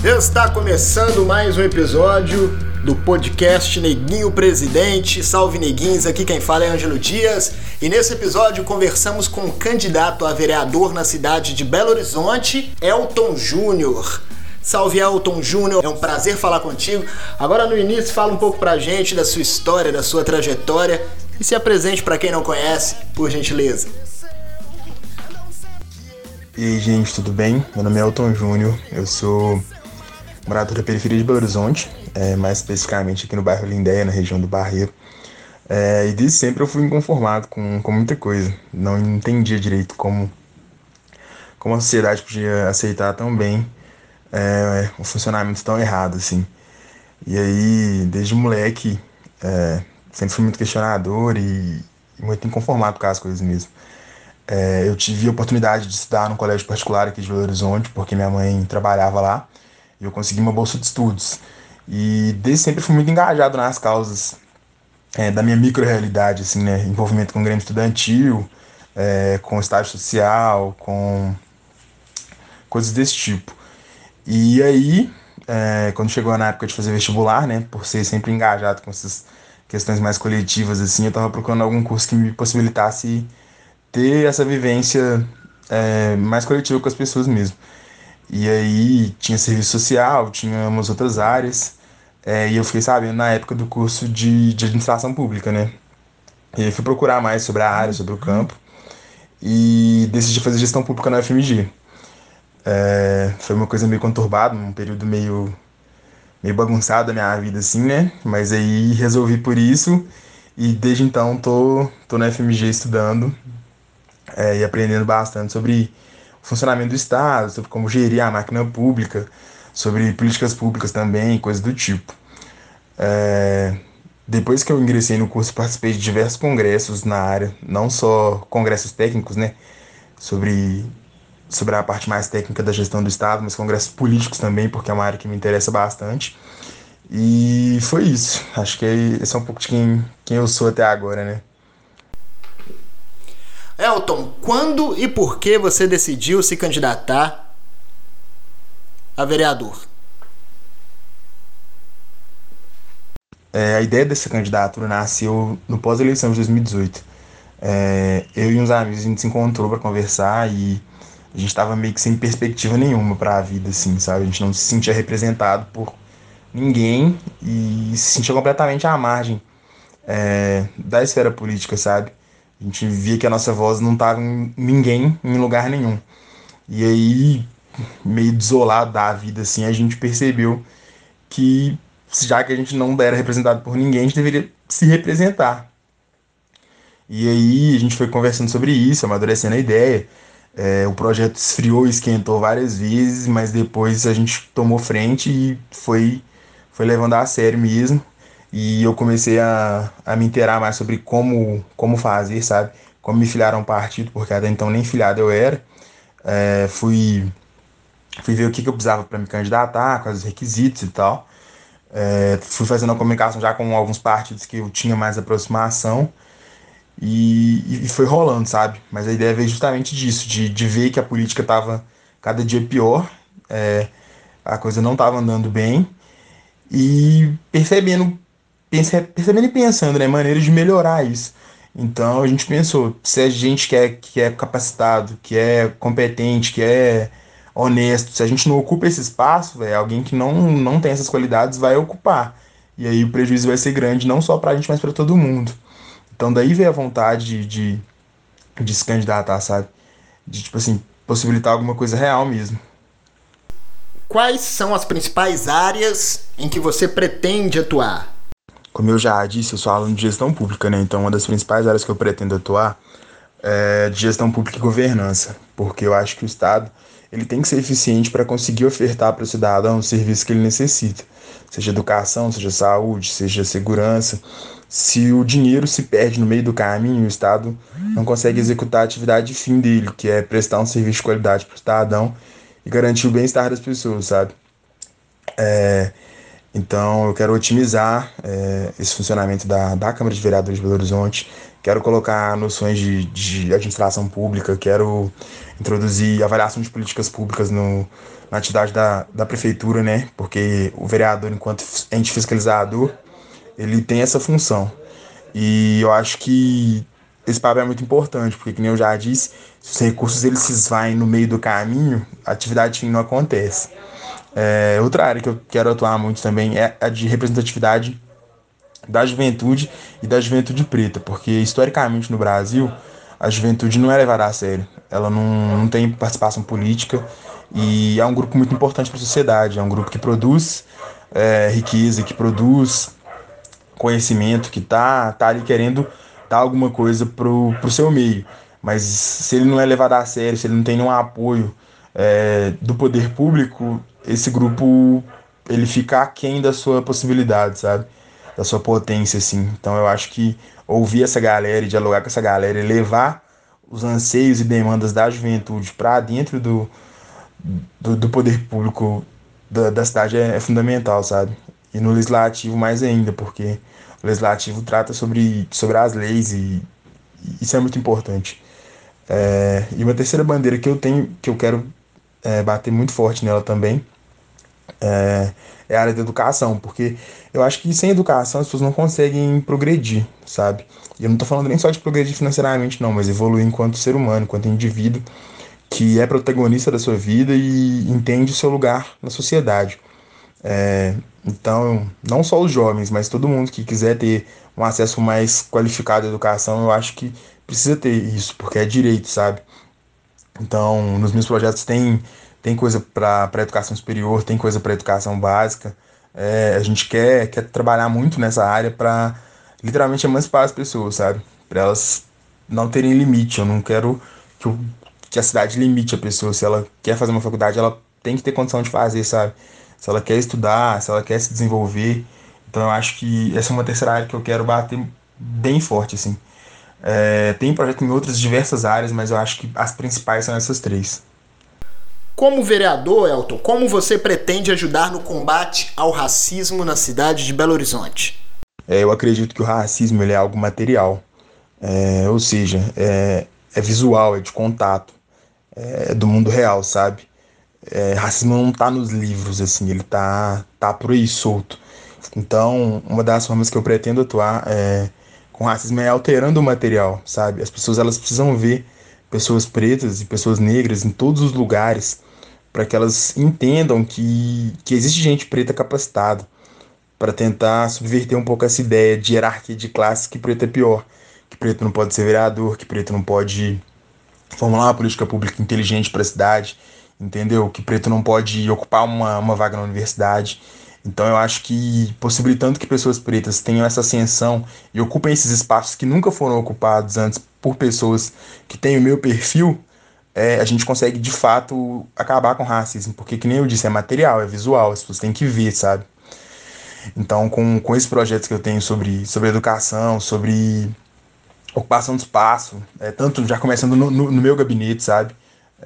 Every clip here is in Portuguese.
Está começando mais um episódio do podcast Neguinho Presidente. Salve Neguinhos, aqui quem fala é Ângelo Dias. E nesse episódio conversamos com um candidato a vereador na cidade de Belo Horizonte, Elton Júnior. Salve Elton Júnior, é um prazer falar contigo. Agora no início fala um pouco pra gente da sua história, da sua trajetória e se apresente pra quem não conhece, por gentileza. E aí, gente, tudo bem? Meu nome é Elton Júnior, eu sou morador da periferia de Belo Horizonte, mais especificamente aqui no bairro Lindéia, na região do Barreiro. E desde sempre eu fui inconformado com muita coisa, não entendia direito como a sociedade podia aceitar tão bem um funcionamento tão errado, assim. E aí, desde moleque, sempre fui muito questionador e muito inconformado com as coisas mesmo. Eu tive a oportunidade de estudar num colégio particular aqui de Belo Horizonte, porque minha mãe trabalhava lá, e eu consegui uma bolsa de estudos. E desde sempre fui muito engajado nas causas da minha micro-realidade, assim, né? Envolvimento com o Grêmio Estudantil, com estágio social, com coisas desse tipo. E aí, quando chegou na época de fazer vestibular, né, por ser sempre engajado com essas questões mais coletivas, assim, eu estava procurando algum curso que me possibilitasse ter essa vivência mais coletiva com as pessoas mesmo. E aí tinha serviço social, tinha umas outras áreas, e eu fiquei sabendo na época do curso de administração pública, né? E aí fui procurar mais sobre a área, sobre o campo, e decidi fazer gestão pública na UFMG. Foi uma coisa meio conturbada, um período meio bagunçado da minha vida, assim, né? Mas aí resolvi por isso, e desde então tô na UFMG estudando, e aprendendo bastante sobre o funcionamento do Estado, sobre como gerir a máquina pública, sobre políticas públicas também, coisas do tipo. Depois que eu ingressei no curso, participei de diversos congressos na área, não só congressos técnicos, né, sobre a parte mais técnica da gestão do Estado, mas congressos políticos também, porque é uma área que me interessa bastante. E foi isso. Acho que esse é um pouco de quem eu sou até agora, né? Elton, quando e por que você decidiu se candidatar a vereador? A ideia dessa candidatura nasceu no pós-eleição de 2018. Eu e uns amigos, a gente se encontrou para conversar e a gente estava meio que sem perspectiva nenhuma para a vida, assim, sabe? A gente não se sentia representado por ninguém e se sentia completamente à margem da esfera política, sabe? A gente via que a nossa voz não estava em ninguém, em lugar nenhum. E aí, meio desolado da vida, assim, a gente percebeu que, já que a gente não era representado por ninguém, a gente deveria se representar. E aí a gente foi conversando sobre isso, amadurecendo a ideia. O projeto esfriou e esquentou várias vezes, mas depois a gente tomou frente e foi levando a sério mesmo. E eu comecei a me inteirar mais sobre como fazer, sabe? Como me filiar a um partido, porque até então nem filiado eu era. Fui ver o que eu precisava para me candidatar, quais os requisitos e tal. Fui fazendo a comunicação já com alguns partidos que eu tinha mais aproximação. E foi rolando, sabe? Mas a ideia veio justamente disso, de ver que a política estava cada dia pior, a coisa não estava andando bem, e percebendo e pensando, né, maneiras de melhorar isso. Então a gente pensou, se a gente que é capacitado, que é competente, que é honesto, se a gente não ocupa esse espaço, véio, alguém que não tem essas qualidades vai ocupar. E aí o prejuízo vai ser grande, não só pra gente, mas pra todo mundo. Então daí veio a vontade de se candidatar, sabe? De, tipo assim, possibilitar alguma coisa real mesmo. Quais são as principais áreas em que você pretende atuar? Como eu já disse, eu sou aluno de gestão pública, né? Então uma das principais áreas que eu pretendo atuar é de gestão pública e governança, porque eu acho que o Estado ele tem que ser eficiente para conseguir ofertar para o cidadão o serviço que ele necessita, seja educação, seja saúde, seja segurança. Se o dinheiro se perde no meio do caminho, o Estado não consegue executar a atividade fim dele, que é prestar um serviço de qualidade para o cidadão e garantir o bem-estar das pessoas, sabe? Então, eu quero otimizar esse funcionamento da Câmara de Vereadores de Belo Horizonte, quero colocar noções de administração pública, quero introduzir avaliação de políticas públicas na atividade da prefeitura, né? Porque o vereador, enquanto ente fiscalizador, ele tem essa função. E eu acho que esse papel é muito importante, porque, como eu já disse, se os recursos eles se esvaem no meio do caminho, a atividade fim não acontece. Outra área que eu quero atuar muito também é a de representatividade da juventude e da juventude preta, porque historicamente no Brasil a juventude não é levada a sério, ela não tem participação política e é um grupo muito importante para a sociedade, é um grupo que produz riqueza, que produz conhecimento, que tá ali querendo dar alguma coisa pro seu meio, mas se ele não é levado a sério, se ele não tem nenhum apoio do poder público, esse grupo ele fica aquém da sua possibilidade, sabe? Da sua potência, assim. Então eu acho que ouvir essa galera e dialogar com essa galera e levar os anseios e demandas da juventude para dentro do poder público da cidade é fundamental, sabe? E no legislativo mais ainda, porque o legislativo trata sobre as leis e isso é muito importante. E uma terceira bandeira que eu tenho, que eu quero bater muito forte nela também, é a área da educação, porque eu acho que sem educação as pessoas não conseguem progredir, sabe? E eu não tô falando nem só de progredir financeiramente, não, mas evoluir enquanto ser humano, enquanto indivíduo que é protagonista da sua vida e entende o seu lugar na sociedade. Então, não só os jovens, mas todo mundo que quiser ter um acesso mais qualificado à educação, eu acho que precisa ter isso, porque é direito, sabe? Então, nos meus projetos tem coisa para educação superior, tem coisa para educação básica. A gente quer trabalhar muito nessa área para literalmente emancipar as pessoas, sabe? Para elas não terem limite. Eu não quero que a cidade limite a pessoa. Se ela quer fazer uma faculdade, ela tem que ter condição de fazer, sabe? Se ela quer estudar, se ela quer se desenvolver. Então eu acho que essa é uma terceira área que eu quero bater bem forte, assim. Tem projeto em outras diversas áreas, mas eu acho que as principais são essas três. Como vereador, Elton, como você pretende ajudar no combate ao racismo na cidade de Belo Horizonte? Eu acredito que o racismo ele é algo material, ou seja, é visual, é de contato, é do mundo real, sabe? Racismo não tá nos livros, assim, ele tá por aí solto. Então, uma das formas que eu pretendo atuar com racismo é alterando o material, sabe? As pessoas elas precisam ver pessoas pretas e pessoas negras em todos os lugares para que elas entendam que existe gente preta capacitada para tentar subverter um pouco essa ideia de hierarquia de classe que preto é pior, que preto não pode ser vereador, que preto não pode formular uma política pública inteligente para a cidade, entendeu? Que preto não pode ocupar uma vaga na universidade. Então eu acho que possibilitando que pessoas pretas tenham essa ascensão e ocupem esses espaços que nunca foram ocupados antes por pessoas que têm o meu perfil, a gente consegue de fato acabar com o racismo, porque que nem eu disse, é material, é visual, as pessoas têm que ver, sabe? Então com esses projetos que eu tenho sobre educação, sobre ocupação de espaço, tanto já começando no meu gabinete, sabe?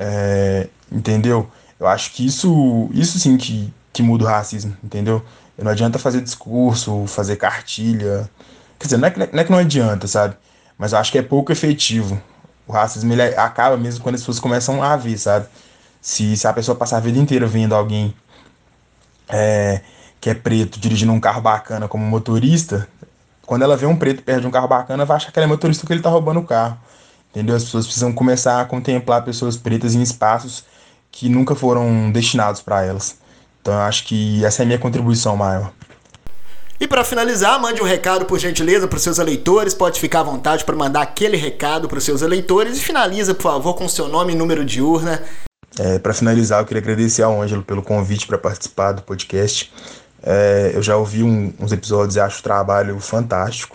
Entendeu? Eu acho que isso sim que muda o racismo, entendeu? Não adianta fazer discurso, fazer cartilha. Quer dizer, não é que não adianta, sabe? Mas eu acho que é pouco efetivo. O racismo ele acaba mesmo quando as pessoas começam a ver, sabe? Se a pessoa passar a vida inteira vendo alguém que é preto dirigindo um carro bacana como motorista, quando ela vê um preto perto de um carro bacana, vai achar que ele é motorista porque ele tá roubando o carro. Entendeu? As pessoas precisam começar a contemplar pessoas pretas em espaços que nunca foram destinados para elas. Então eu acho que essa é a minha contribuição maior. E para finalizar, mande um recado, por gentileza, para os seus eleitores. Pode ficar à vontade para mandar aquele recado para os seus eleitores. E finaliza, por favor, com seu nome e número de urna. Para finalizar, eu queria agradecer ao Ângelo pelo convite para participar do podcast. Eu já ouvi uns episódios e acho o trabalho fantástico.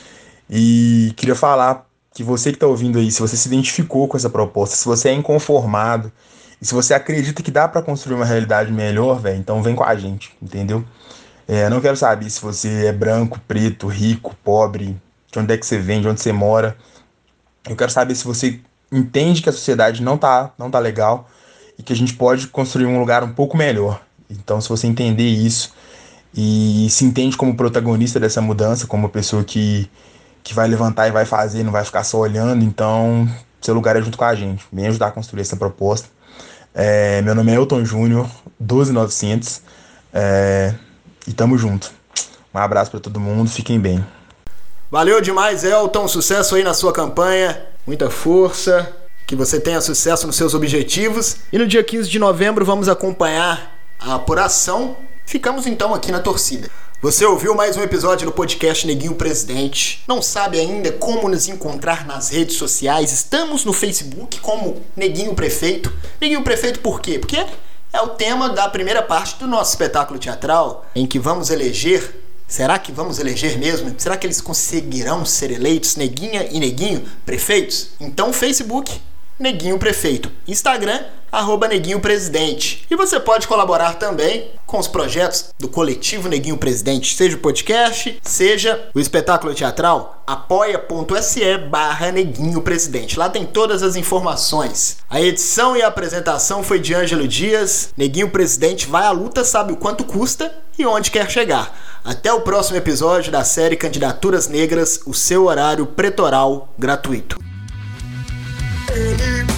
E queria falar que você que está ouvindo aí, se você se identificou com essa proposta, se você é inconformado, e se você acredita que dá para construir uma realidade melhor, velho, então vem com a gente, entendeu? Não quero saber se você é branco, preto, rico, pobre, de onde é que você vem, de onde você mora. Eu quero saber se você entende que a sociedade não tá legal e que a gente pode construir um lugar um pouco melhor. Então, se você entender isso e se entende como protagonista dessa mudança, como uma pessoa que vai levantar e vai fazer, não vai ficar só olhando, então seu lugar é junto com a gente. Vem ajudar a construir essa proposta. Meu nome é Elton Júnior, 12900, e tamo junto. Um abraço para todo mundo, fiquem bem. Valeu demais, Elton, sucesso aí na sua campanha, muita força, que você tenha sucesso nos seus objetivos. E no dia 15 de novembro vamos acompanhar a apuração. Ficamos então aqui na torcida. Você ouviu mais um episódio do podcast Neguinho Presidente. Não sabe ainda como nos encontrar nas redes sociais? Estamos no Facebook como Neguinho Prefeito. Neguinho Prefeito por quê? Porque é o tema da primeira parte do nosso espetáculo teatral, em que vamos eleger. Será que vamos eleger mesmo? Será que eles conseguirão ser eleitos, Neguinha e Neguinho, prefeitos? Então, Facebook, Neguinho Prefeito. Instagram, @Neguinho Presidente. E você pode colaborar também com os projetos do coletivo Neguinho Presidente, seja o podcast, seja o espetáculo teatral, apoia.se/Neguinho Presidente. Lá tem todas as informações. A edição e a apresentação foi de Ângelo Dias. Neguinho Presidente vai à luta, sabe o quanto custa e onde quer chegar. Até o próximo episódio da série Candidaturas Negras, o seu horário pretoral gratuito.